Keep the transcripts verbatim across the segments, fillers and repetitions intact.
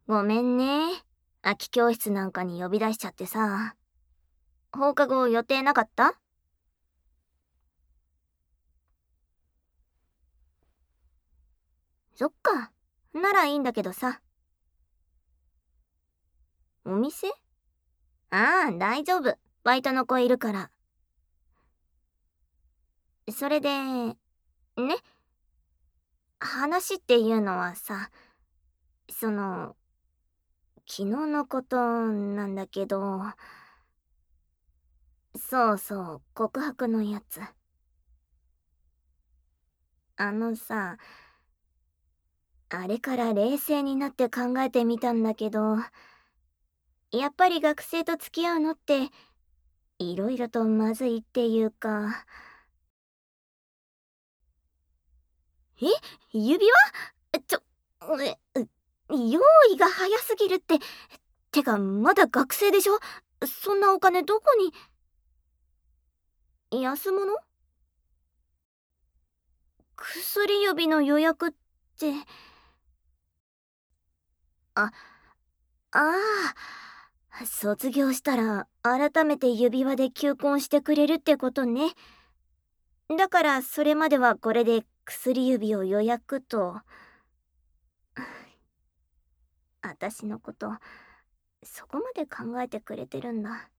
ごめんね。空き教室なんかに呼び出しちゃってさ。放課後予定なかった？そっか。ならいいんだけどさ。お店？ああ、大丈夫。バイトの子いるから。それで、ね。話っていうのはさ、その、昨日のことなんだけど、そうそう、告白のやつ。あのさ、あれから冷静になって考えてみたんだけど、やっぱり学生と付き合うのって、いろいろとまずいっていうか。え、指輪？ちょ、え、用意が早すぎるって。てか、まだ学生でしょ？そんなお金どこに？安物？薬指の予約って。あ、ああ、卒業したら改めて指輪で求婚してくれるってことね。だからそれまではこれで薬指を予約と。私のことそこまで考えてくれてるんだ。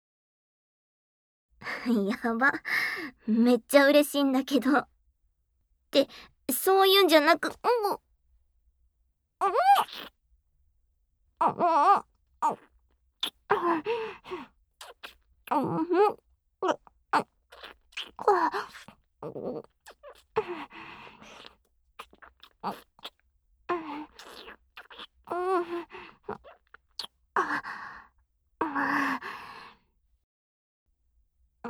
やば、めっちゃ嬉しいんだけど。ってそういうんじゃなく、うん、うん、うん、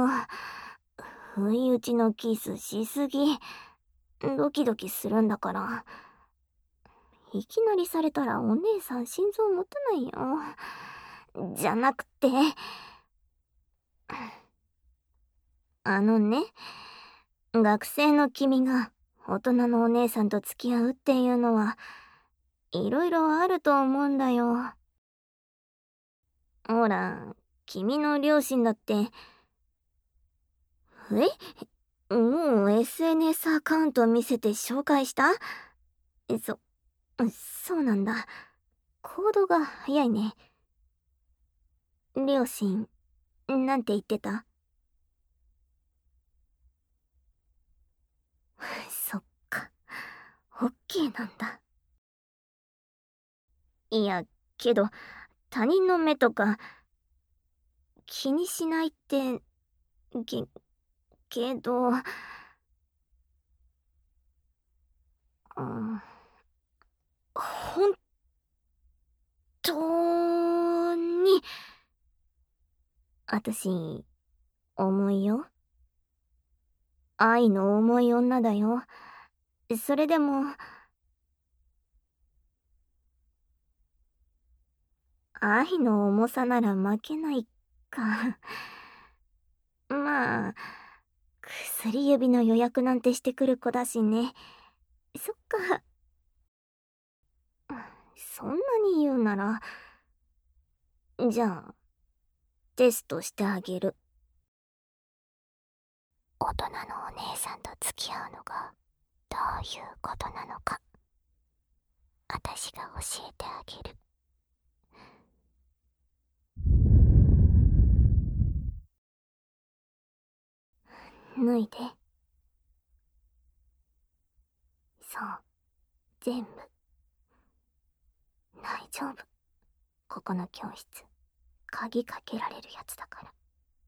不意打ちのキスしすぎ。ドキドキするんだから。いきなりされたらお姉さん心臓持たないよ。じゃなくて、あのね、学生の君が大人のお姉さんと付き合うっていうのはいろいろあると思うんだよ。ほら、君の両親だって。え、もう エスエヌエス アカウント見せて紹介した？そ、そうなんだ。行動が早いね。両親、なんて言ってた？そっか、オッケーなんだ。いや、けど、他人の目とか、気にしないって、け、けど、うん、本当に、私、重いよ。愛の重い女だよ。それでも、愛の重さなら負けないか。まあ、薬指の予約なんてしてくる子だしね。そっか。そんなに言うなら、じゃあ、テストしてあげる。大人のお姉さんと付き合うのがどういうことなのか、私が教えてあげる。脱いで。そう、全部。大丈夫。ここの教室、鍵かけられるやつだから。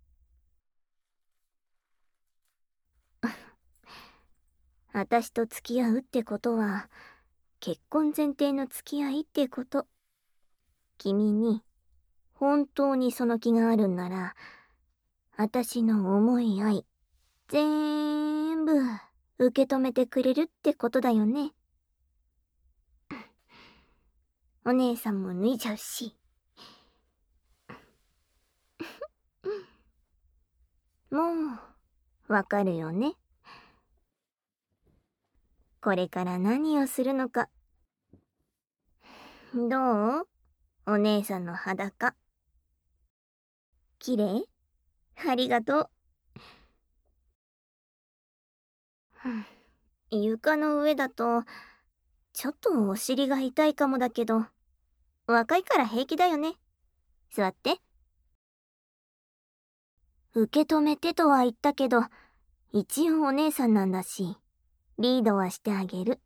私と付き合うってことは、結婚前提の付き合いってこと。君に、本当にその気があるんなら、私の思い合い、全部、受け止めてくれるってことだよね。お姉さんも脱いじゃうし。もう、わかるよね。これから何をするのか。 どう？お姉さんの裸。綺麗？ありがとう。床の上だと、ちょっとお尻が痛いかもだけど、若いから平気だよね。座って。受け止めてとは言ったけど、一応お姉さんなんだし、リードはしてあげる。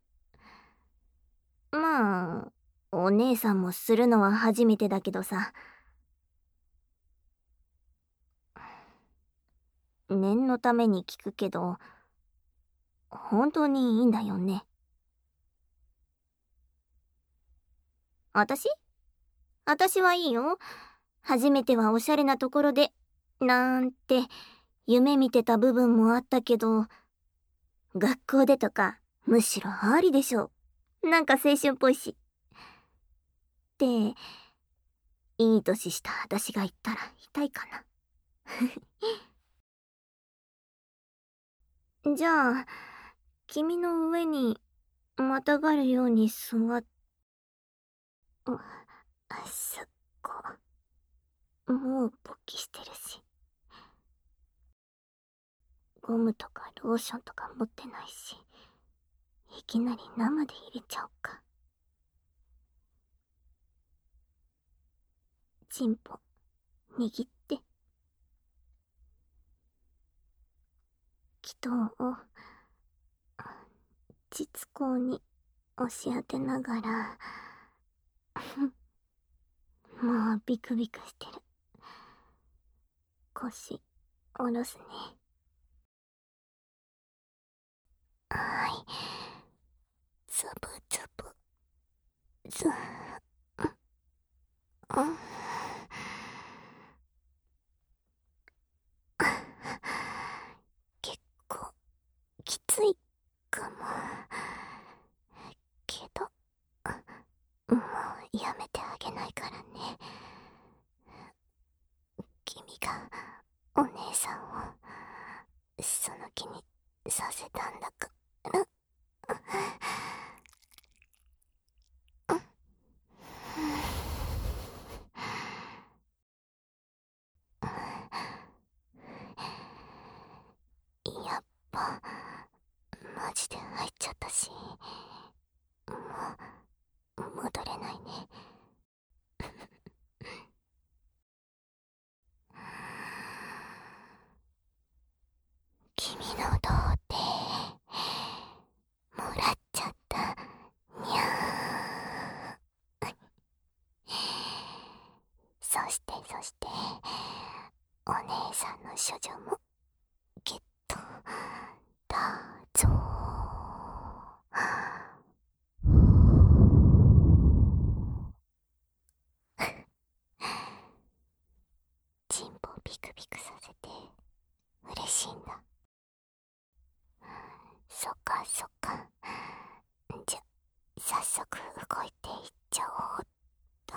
まあ、お姉さんもするのは初めてだけどさ。念のために聞くけど、本当にいいんだよね。私？私はいいよ。初めてはおしゃれなところで、なんて夢見てた部分もあったけど、学校でとかむしろありでしょ。なんか青春っぽいし。って、いい年した私が言ったら痛いかな。じゃあ、君の上にまたがるように座っ、あ、そっか。もう勃起してるし。ゴムとかローションとか持ってないし、いきなり生で入れちゃおうか。チンポ、握って。祈祷を、膣口に押し当てながら、もうビクビクしてる。腰、下ろすね。はい。つぶつぶ。ず、うん。結構、きついかも。けど、もうやめてあげないからね。君がお姉さんをその気にさせたんだから。やっぱマジで入っちゃったし、もう戻れないね。君の童貞もらっちゃった。にゃー。そしてそしてお姉さんの処女もゲットだぞー。チンポビクビクさせて嬉しいんだ。そっかそっか。じゃ、早速動いていっちゃおうっと。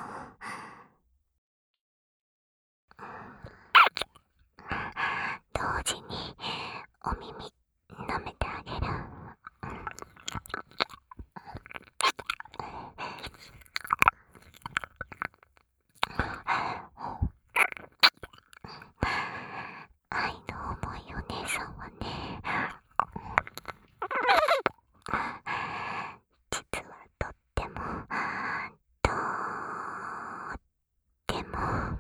同時にお耳舐めてあげる。愛の重いお姉さんはね、実はとってもとっても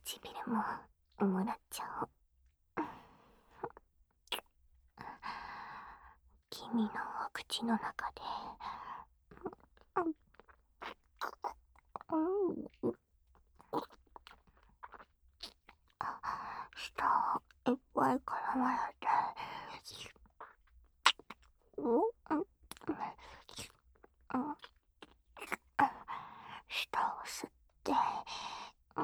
唇ももらっちゃおう。君のお口の中で、うん、舌をいっぱい絡まれて、うん、舌を吸って、うん、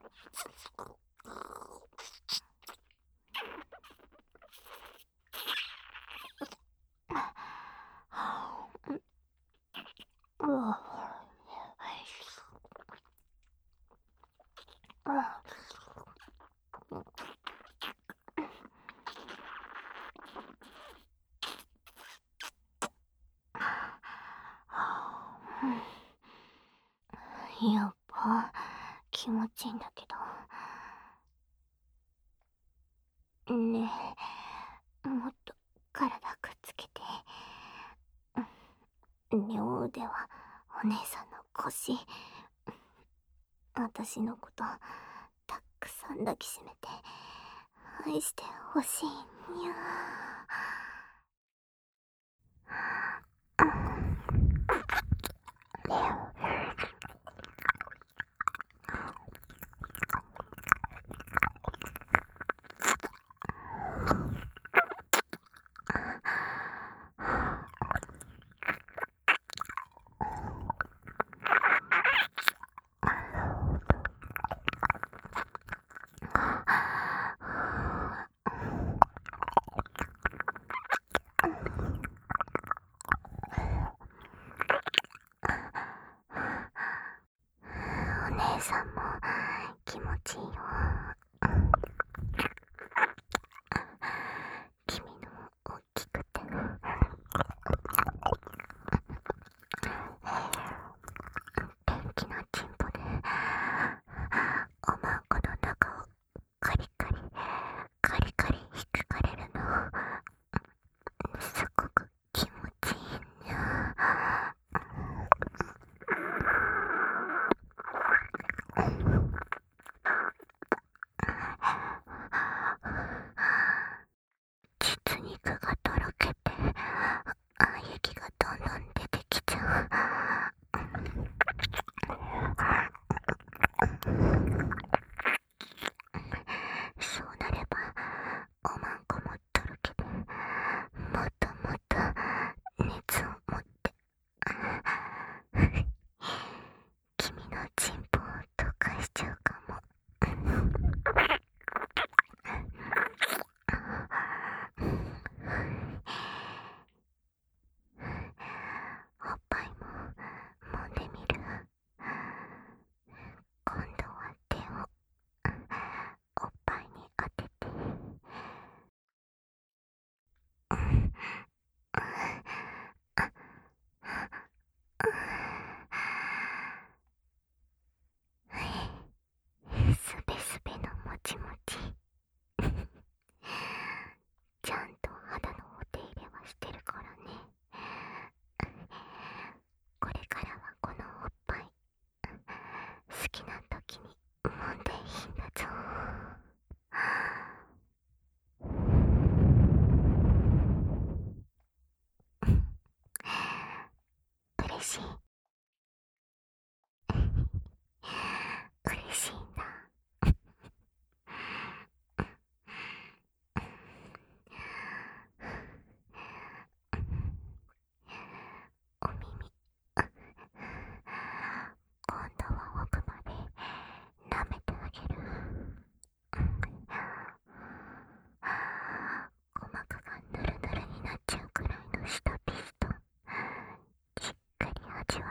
やっぱ気持ちいいんだけどねえ、もっと体くっつけて。両腕はお姉さんの腰、私のことたくさん抱きしめて愛してほしいにゃお姉さんも気持ちいいよ。君の大きくて元気なチンポでおまんこの中をカリカリカリカリ引っかかれるのすごく気持ちいいにゃ。実肉がとろけて喘ぎがどんどん出てきちゃう。そうなればおまんこもとろけてもっともっと熱を持って君のチンポを溶かしちゃうかも。おっぱいも揉んでみる。今度は手をおっぱいに当てて、すべすべのもちもちちゃんと肌のお手入れはしてるからね。これからはこのおっぱい好きな時に揉んでいいんだぞ。嬉しい嬉しいんだ。お耳今度は奥まで舐めてあげる。鼓膜がヌルヌルになっちゃうくらいの舌ピストンじっくり味わ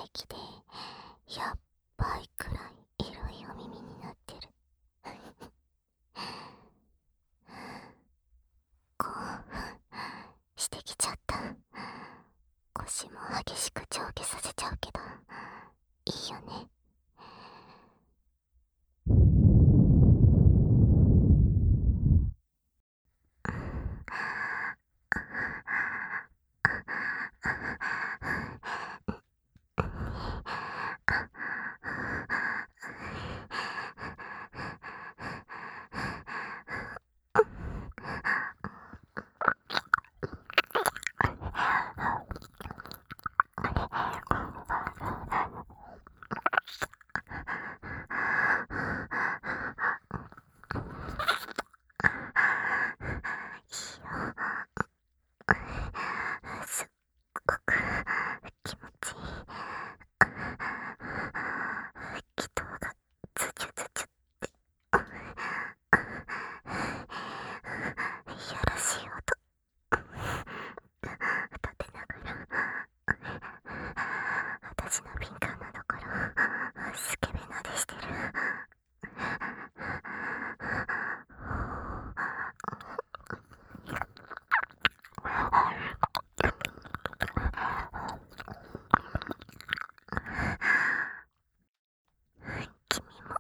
液でやっばいくらいエロいお耳になってる。興奮してきちゃった。腰も激しく上下させちゃうけどいいよね。すっごく気持ちいい。気筒がズチュズチュっていやらしい音立てながら私の敏感なところスケベなでしてる。君も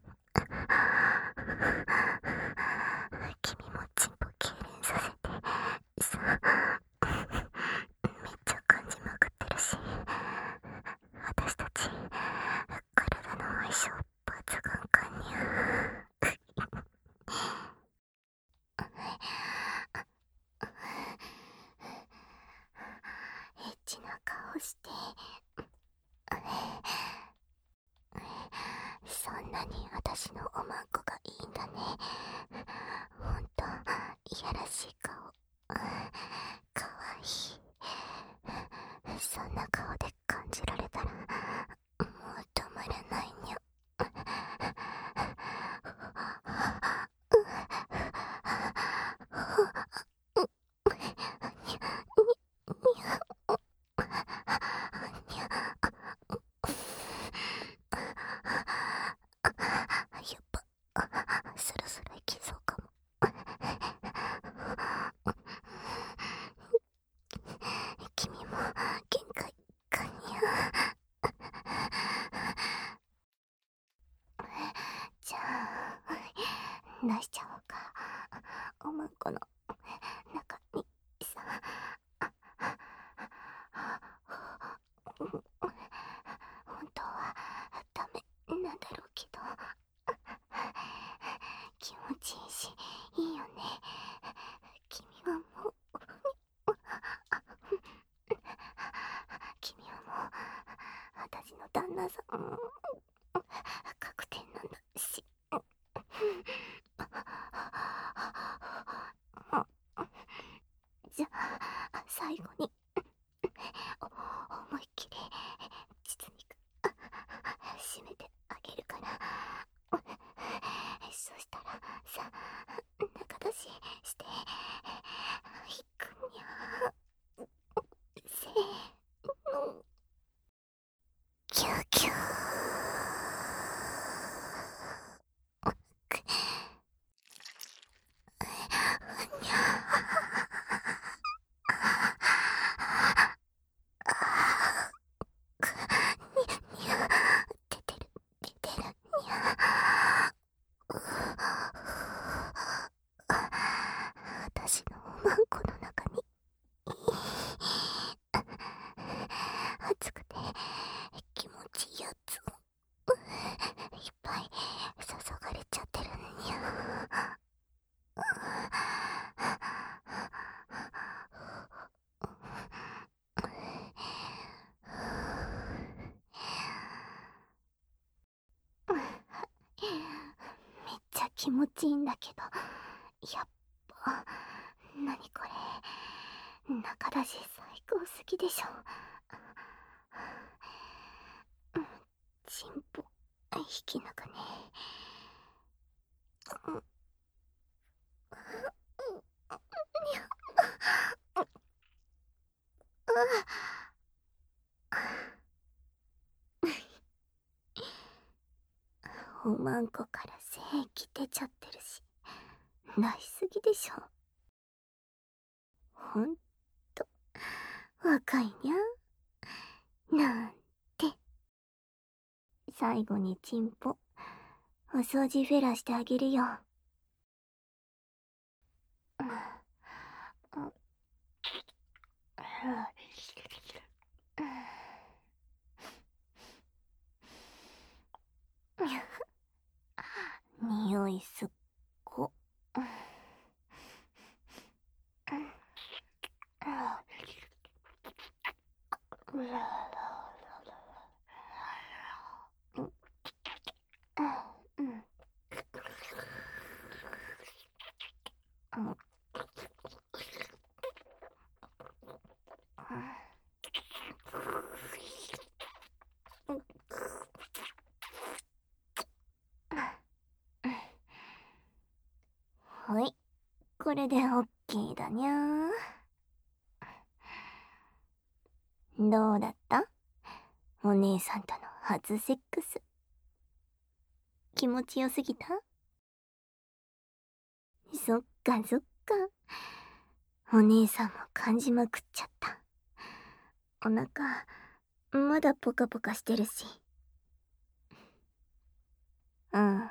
君もチンポ痙攣させてさ、めっちゃ感じまくってるし、私たち体の相性抜群かにゃ。エッチな顔してそんなに私のおまんこがいいんだね。ほんといやらしい顔かわいい。そんな顔で感じられたらもう止まらないにゃ。やっぱそろそろいきそうかも。君も限界かにゃ。じゃあ出しちゃおうか。おまんこの中にさ。本当はダメなんだろうけど気持ちいいしいいよね。君はもう君はもう私の旦那さん確定なんだし。じゃあ最後に思いっきり実に締めてあげるから。そしたらさ中出ししていくにゃ。せーのキューキュー。にゃにゃ出てる出てるにゃ。私のおまんこの中に熱くて気持ちいいやつをいっぱい注がれちゃってるんにゃ。めっちゃ気持ちいいんだけど、やっぱなにこれ中だし最高すぎでしょ。チンポ引き抜くね。にゃごまんこから精液出ちゃってるし、出しすぎでしょ。ほんと、若いにゃ。なんて。最後にチンポ、お掃除フェラしてあげるよ。匂いすっご。はい、これでオッケーだにゃー。どうだった？お姉さんとの初セックス。気持ちよすぎた？そっかそっか。お姉さんも感じまくっちゃった。お腹、まだポカポカしてるし。うんうん。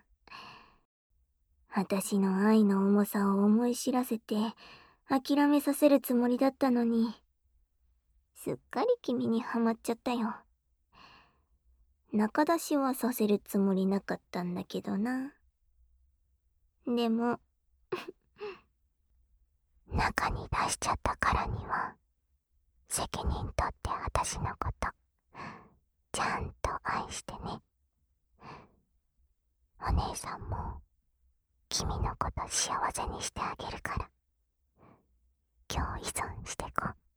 私の愛の重さを思い知らせて、諦めさせるつもりだったのに、すっかり君にはまっちゃったよ。仲出しはさせるつもりなかったんだけどな。でも、中に出しちゃったからには、責任取って私のこと、ちゃんと愛してね。お姉さんも、君のこと幸せにしてあげるから、今日依存してこ。